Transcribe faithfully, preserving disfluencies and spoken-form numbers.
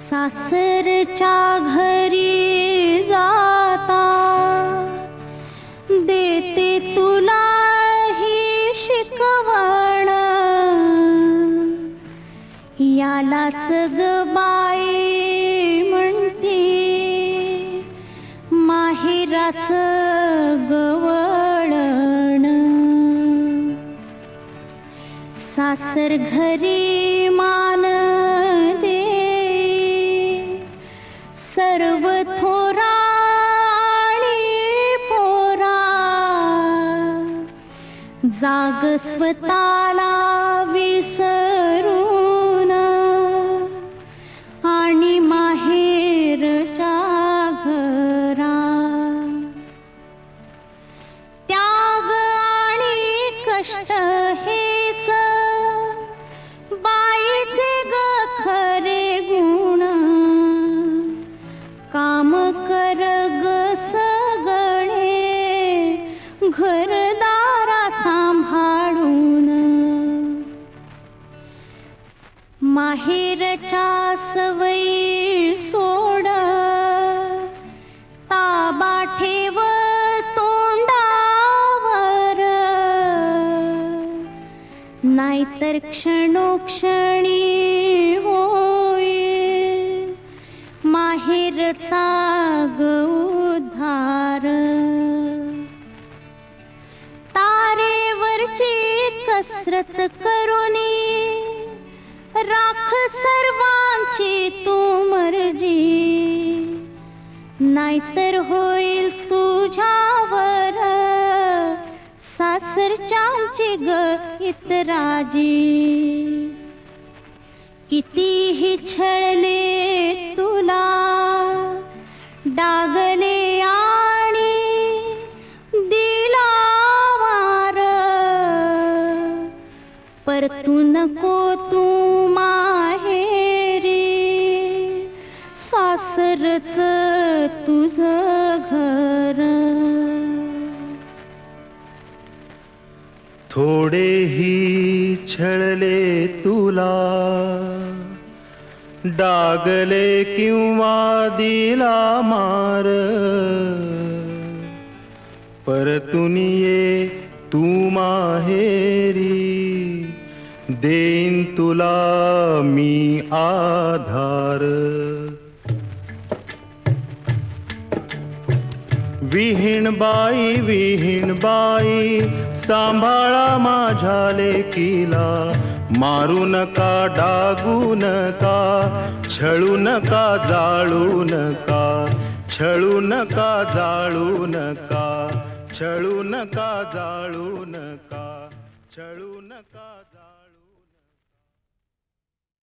सासरच्या घरी जाता देते तुला ही शिकवण, यालाच ग बाई म्हणते माहेराच गवळण. सासर घरी मान दे सर्व थोरा आणि पोरा, जाग स्वतःला विसरून आणि माहेरच्या घरा. त्याग आणि कष्ट हेच बाईचे ग खरे गुण, काम कर ग सगळे घरदारा सांभाळून. माहेरच्या सवयी सोड, ताबा ठेव तोंडावर, नाहीतर क्षणोक्षणी होईल माहेरचा ग उद्धार. तारेवरची कसरत करूनी राख सर्वांची तू मर्जी, नाहीतर होईल तुझ्यावर सासरच्यांची ग इतराजी. कितीही छळले तुला डागले आणि दिला वार, पर तू नको तू माहेरी सासरच तुझं घर. थोडेही छळले तुला डागले किंवा दिला मार, परतून ये तू माहेरी देईन तुला मी आधार. विहीण बाई विहीण बाई सांभाळा माझ्या लेकीला, मारू नका डागू नका छळू नका जाळू नका, छळू नका जाळू नका, छळू नका जाळू नका, छळू नका जाळू.